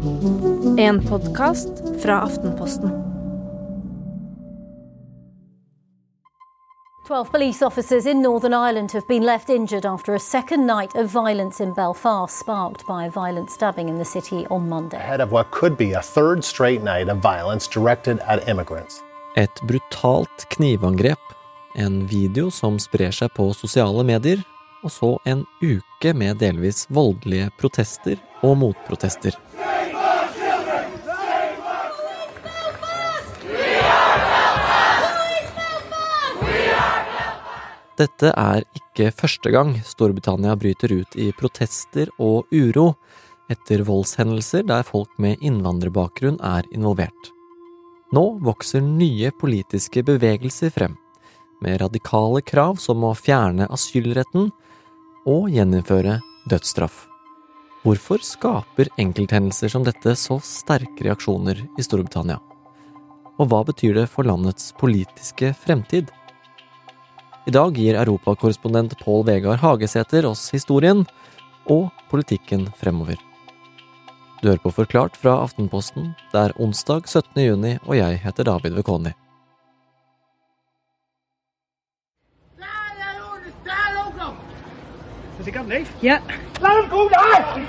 En podcast fra Aftenposten. 12 police officers in Northern Ireland have been left injured after a second night of violence in Belfast, sparked by a violent stabbing in the city on Monday. Ahead of what could be a third straight night of violence directed at immigrants. Et brutalt knivangrep, en video som sprer seg på sosiale medier, og så en uke med delvis voldelige protester og motprotester. Dette er ikke første gang Storbritannia bryter ut i protester og uro etter voldshendelser der folk med innvandrerbakgrunn er involvert. Nå vokser nye politiske bevegelser frem, med radikale krav som å fjerne asylretten og gjeninnføre dødsstraff. Hvorfor skaper enkelthendelser som dette så sterke reaksjoner i Storbritannia? Og hva betyr det for landets politiske fremtid? I dag gir Europakorrespondent Pål Vegard Hagesæter oss historien og politikken fremover. Du hører på Forklart fra Aftenposten, det er onsdag 17. juni, og jeg heter David Vekoni. Has he got a knife? Yeah. Let him go down!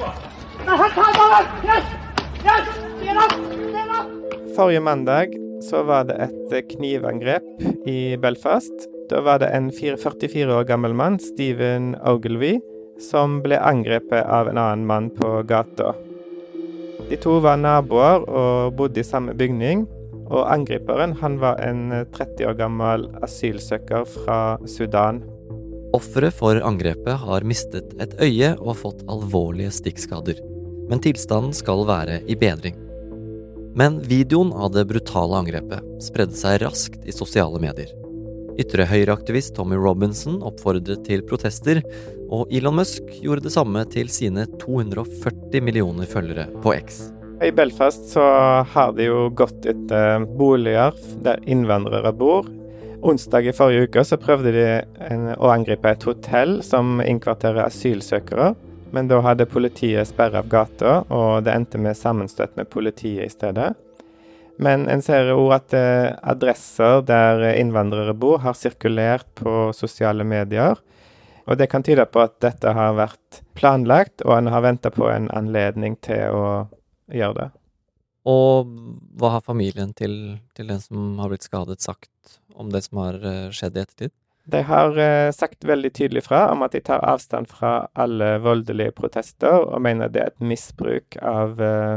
Forrige mandag så var det et knivangrep i Belfast. Da var det en 44 år gammel mann, Stephen Ogilvie, som ble angrepet av en annen mann på gata. De to var naboer og bodde i samme bygning, og angriperen han var en 30 år gammel asylsøker fra Sudan. Offeret for angrepet har mistet et øye og fått alvorlige stikkskader, men tilstanden skal være i bedring. Men videoen av det brutale angrepet spredde seg raskt i sosiale medier. Ytre høyreaktivist Tommy Robinson oppfordret til protester, og Elon Musk gjorde det samme til sine 240 millioner følgere på X. I Belfast så har det jo gått etter boliger der innvandrere bor. Onsdag i forrige uke så prøvde de å angripe et hotell som innkvarterer asylsøkere, men da hadde politiet sperret av gata, og det endte med sammenstøt med politiet i stedet. Men en ser jo at adresser der innvandrere bor har sirkulert på sosiale medier, og det kan tyde på at dette har vært planlagt, og en har ventet på en anledning til å gjøre det. Og hva har familien til den som har blitt skadet sagt om det som har skjedd i ettertid? De har sagt veldig tydelig fra om at de tar avstand fra alle voldelige protester, og mener det er et misbruk av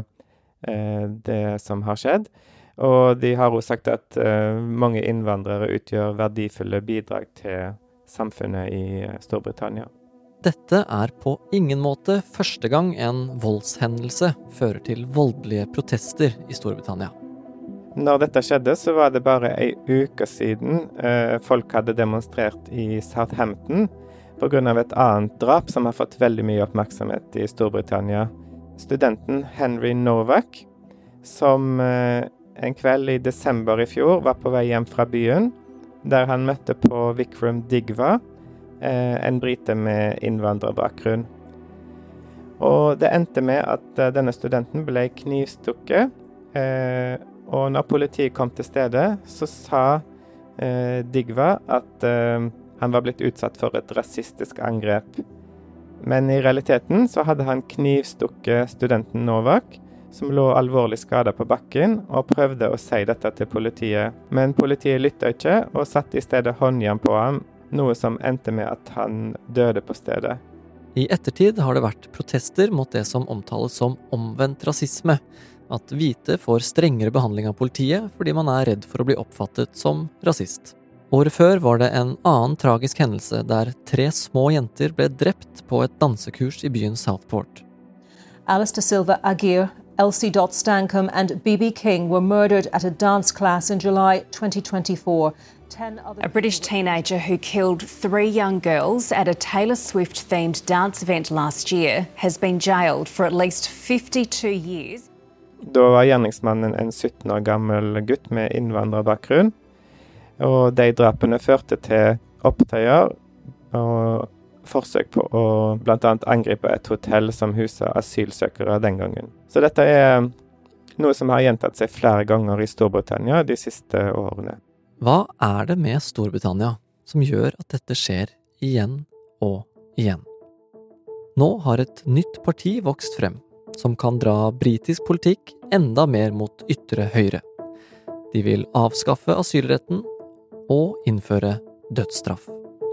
det som har skjedd. Og de har også sagt at mange innvandrere utgjør verdifulle bidrag til samfunnet i Storbritannia. Dette er på ingen måte første gang en voldshendelse fører til voldelige protester i Storbritannia. Når dette skjedde, så var det bare en uke siden folk hadde demonstrert i Southampton på grunn av et annet drap som har fått veldig mye oppmerksomhet i Storbritannia. Studenten Henry Novak, som en kveld i desember i fjor var på vei hjem fra byen, der han møtte på Vikram Digwa, en brite med innvandrerbakgrunn. Og det endte med at denne studenten ble knivstukket, og når politiet kom til stedet, så sa Digwa at han var blitt utsatt for et rasistisk angrep. Men i realiteten så hadde han knivstukket studenten Novak, som lå alvorlig skadet på bakken, og prøvde å si dette til politiet. Men politiet lyttet ikke, og satte i stedet håndjern på ham, noe som endte med at han døde på stedet. I ettertid har det vært protester mot det som omtales som omvendt rasisme, at hvite får strengere behandling av politiet fordi man er redd for å bli oppfattet som rasist. Året før var det en annen tragisk hendelse der 3 små jenter ble drept på et dansekurs i byen Southport. Alistair Silva Aguirre, Elsie Dot Stankham and B.B. King were murdered at a dance class in July 2024. A British teenager who killed 3 young girls at a Taylor Swift-themed dance event last year has been jailed for at least 52 years. Da var gjerningsmannen en 17 år gammel gutt med innvandrerbakgrunn, og de drapene førte til opptøyer og forsøk på å blant annet angripe et hotell som huset asylsøkere den gangen. Så dette er noe som har gjentatt seg flere ganger i Storbritannia de siste årene. Hva er det med Storbritannia som gjør at dette skjer igjen og igjen? Nå har et nytt parti vokst frem, som kan dra britisk politikk enda mer mot ytre høyre. De vil avskaffe asylretten og innføre dødsstraff.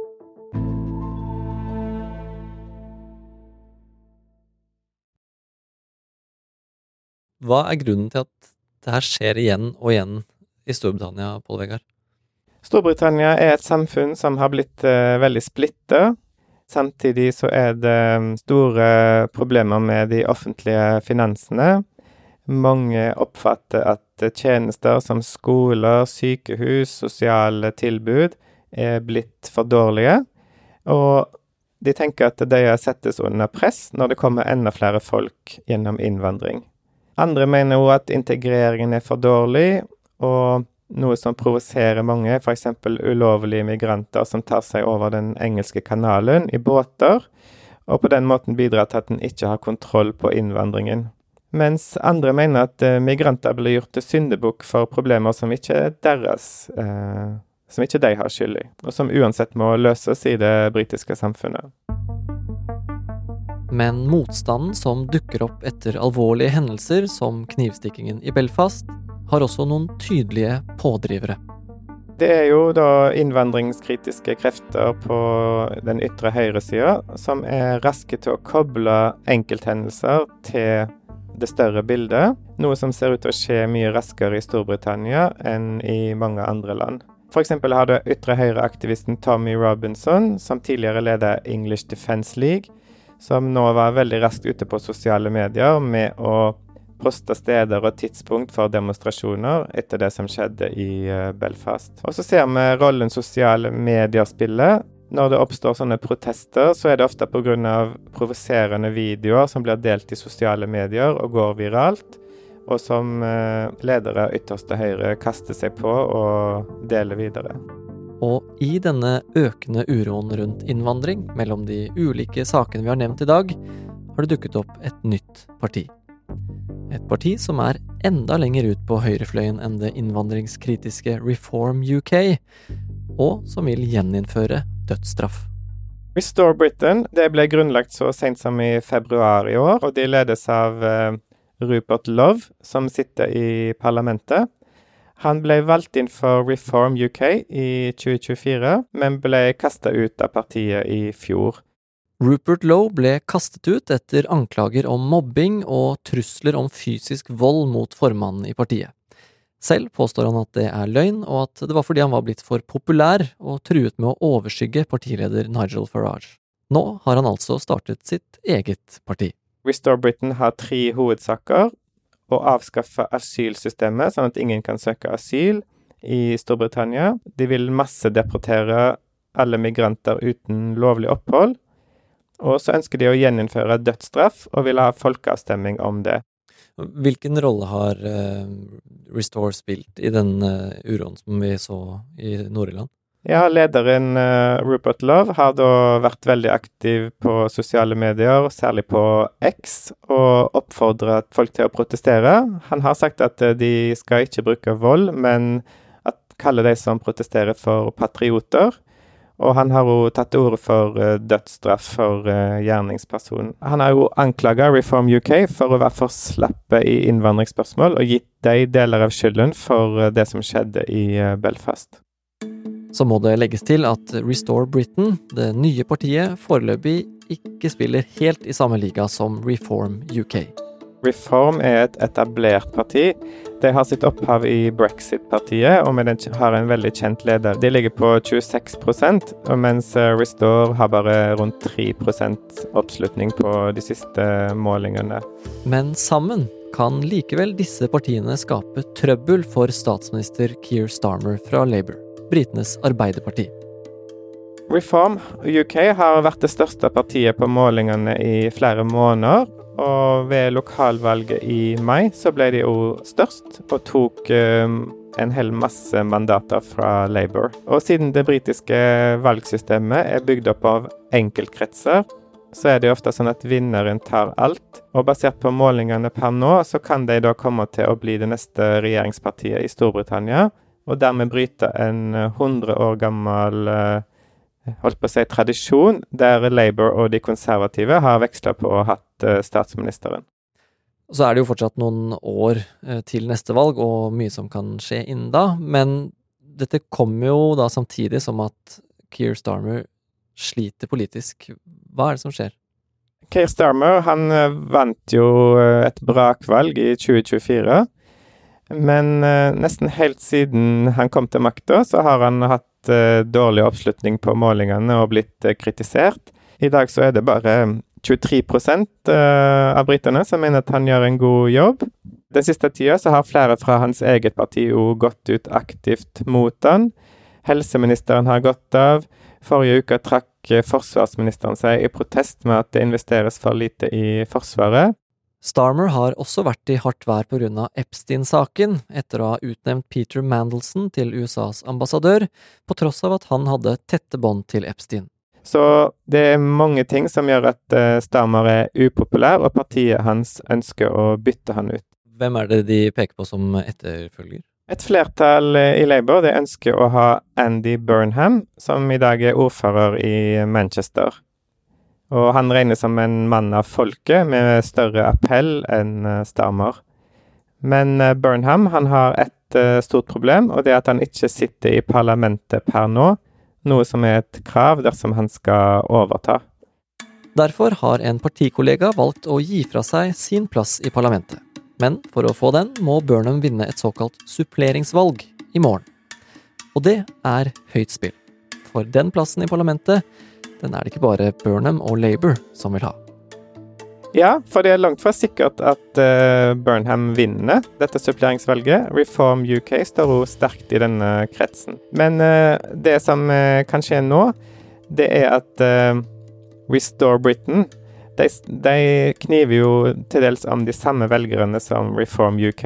Hva er grunnen til at det her skjer igjen og igjen i Storbritannia, Pål Vegard? Storbritannia er et samfunn som har blitt veldig splittet. Samtidig så er det store problemer med de offentlige finansene. Mange oppfatter at tjenester som skoler, sykehus, sosiale tilbud er blitt for dårlige, og de tenker at de settes under press når det kommer enda flere folk gjennom innvandring. Andre mener også at integreringen er for dårlig, og noe som provoserer mange, for eksempel ulovlige migranter som tar seg over den engelske kanalen i båter, og på den måten bidrar til at den ikke har kontroll på innvandringen. Mens andre mener at migranter blir gjort til syndebukk for problemer som ikke er deres, som ikke de har skyld i, og som uansett må løses i det britiske samfunnet. Men motstanden som dukker opp etter alvorlige hendelser som knivstikkingen i Belfast, har også noen tydelige pådrivere. Det er jo da innvandringskritiske krefter på den ytre høyresida som er raske til å koble enkelthendelser til det større bildet, noe som ser ut til å skje mye raskere i Storbritannia enn i mange andre land. For eksempel har det ytre høyreaktivisten Tommy Robinson, som tidligere leder English Defence League, som nå var veldig raskt ute på sosiale medier med å poste steder og tidspunkt for demonstrasjoner etter det som skjedde i Belfast. Og så ser vi rollen sosiale medier spiller. Når det oppstår sånne protester, så er det ofte på grunn av provoserende videoer som blir delt i sosiale medier og går viralt, og som ledere ytterste høyre kaster seg på og deler videre. Og i denne økende uroen rundt innvandring mellom de ulike sakene vi har nevnt i dag, har det dukket opp et nytt parti. Et parti som er enda lenger ut på høyrefløyen enn det innvandringskritiske Reform UK, og som vil gjeninnføre dødsstraff. Restore Britain, det ble grunnlagt så sent som i februar i år, og de ledes av Rupert Love, som sitter i parlamentet. Han ble valgt inn for Reform UK i 2024, men ble kastet ut av partiet i fjor. Rupert Lowe ble kastet ut etter anklager om mobbing og trusler om fysisk vold mot formannen i partiet. Selv påstår han at det er løgn, og at det var fordi han var blitt for populær og truet med å overskygge partileder Nigel Farage. Nå har han altså startet sitt eget parti. Restore Britain har 3 hovedsaker: å avskaffe asylsystemet, sånn at ingen kan søke asyl i Storbritannia. De vil massedeportere alle migranter uten lovlig opphold. Og så ønsker de å gjeninnføre dødsstraff, og vil ha folkeavstemning om det. Hvilken rolle har Restore spilt i den uroen som vi så i Nord-Irland? Ja, lederen Rupert Love har da vært veldig aktiv på sosiale medier, særlig på X, og oppfordret folk til å protestere. Han har sagt at de skal ikke bruke vold, men at kalle de som protesterer for patrioter. Og han har jo tatt til orde for dødsstraff for gjerningspersonen. Han har jo anklaget Reform UK for å være for slappe i innvandringsspørsmål, og gitt de deler av skylden for det som skjedde i Belfast. Så må det legges til at Restore Britain, det nye partiet, foreløpig ikke spiller helt i samme liga som Reform UK. Reform er et etablert parti. De har sitt opphav i Brexit-partiet, og har en veldig kjent leder. De ligger på 26%, mens Restore har bare rundt 3% oppslutning på de siste målingene. Men sammen kan likevel disse partiene skape trøbbel for statsminister Keir Starmer fra Labour, britenes arbeiderparti. Reform UK har vært det største partiet på målingene i flere måneder, og ved lokalvalget i mai så ble de jo størst, og tok en hel masse mandater fra Labour. Og siden det britiske valgsystemet er bygd opp av enkeltkretser, så er det ofte sånn at vinneren tar alt. Og basert på målingene per nå, så kan de da komme til å bli det neste regjeringspartiet i Storbritannia, og dermed bryte en 100 år gammel tradisjon, der Labour og de konservative har vekslet på å ha hatt statsministeren. Så er det jo fortsatt noen år til neste valg, og mye som kan skje innen da, men dette kommer jo da samtidig som at Keir Starmer sliter politisk. Hva er det som skjer? Keir Starmer, han vant jo et brakvalg i 2024, men nesten helt siden han kom til makta, så har han hatt dårlig oppslutning på målingene og blitt kritisert. I dag så er det bare 23% av briterne som mener at han gjør en god jobb. Den siste tida så har flere fra hans eget parti jo gått ut aktivt mot han. Helseministeren har gått av. Forrige uke trakk forsvarsministeren seg i protest med at det investeres for lite i forsvaret. Starmer har også vært i hardt vær på grunn av Epstein-saken, etter å ha utnevnt Peter Mandelson til USAs ambassadør, på tross av at han hadde tette bånd til Epstein. Så det er mange ting som gjør at Starmer er upopulær, og partiet hans ønsker å bytte han ut. Hvem er det de peker på som etterfølger? Et flertall i Labour, de ønsker å ha Andy Burnham, som i dag er ordfører i Manchester. Og han regnes som en mann av folket, med større appell enn Starmer. Men Burnham, han har et stort problem, og det er at han ikke sitter i parlamentet per nå, noe som er et krav dersom han skal overta. Derfor har en partikollega valgt å gi fra seg sin plass i parlamentet. Men for å få den må Burnham vinne et såkalt suppleringsvalg i morgen. Og det er høyt spill. For den plassen i parlamentet, den er det ikke bare Burnham og Labour som vil ha. Ja, for det er langt fra sikkert at Burnham vinner dette suppleringsvalget. Reform UK står jo sterkt i denne kretsen. Men det som kan skje nå, det er at Restore Britain, de kniver jo til dels om de samme velgerne som Reform UK.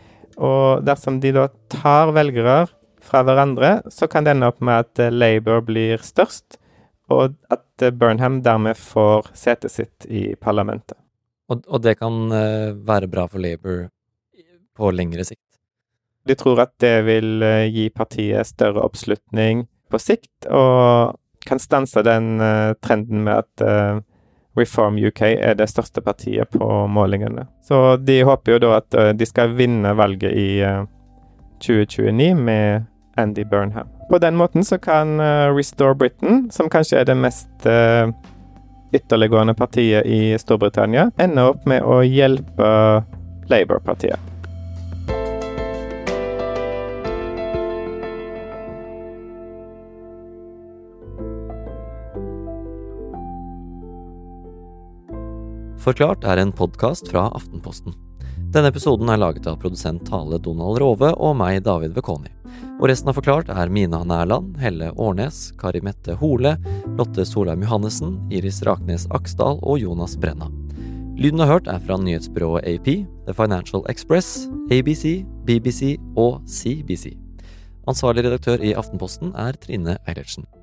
Og dersom de da tar velgere fra hverandre, så kan det ende opp med at Labour blir størst, og at Burnham dermed får setet sitt i parlamentet. Og det kan være bra for Labour på lengre sikt? De tror at det vil gi partiet større oppslutning på sikt, og kan stanse den trenden med at Reform UK er det største partiet på målingene. Så de håper jo da at de skal vinne valget i 2029 med Andy Burnham. På den måten så kan Restore Britain, som kanskje er det mest ytterliggående partiet i Storbritannia, ende opp med å hjelpe Labour-partiet. Forklart er en podcast fra Aftenposten. Denne episoden er laget av produsent Tale Donald Rove og meg, David Vekoni. Og resten av Forklart er Mina Nærland, Helle Årnes, Kari Mette Hole, Lotte Solheim Johannessen, Iris Raknes Aksdal og Jonas Brenna. Lyden du har hørt er fra nyhetsbyrået AP, The Financial Express, ABC, BBC og CBC. Ansvarlig redaktør i Aftenposten er Trine Eilertsen.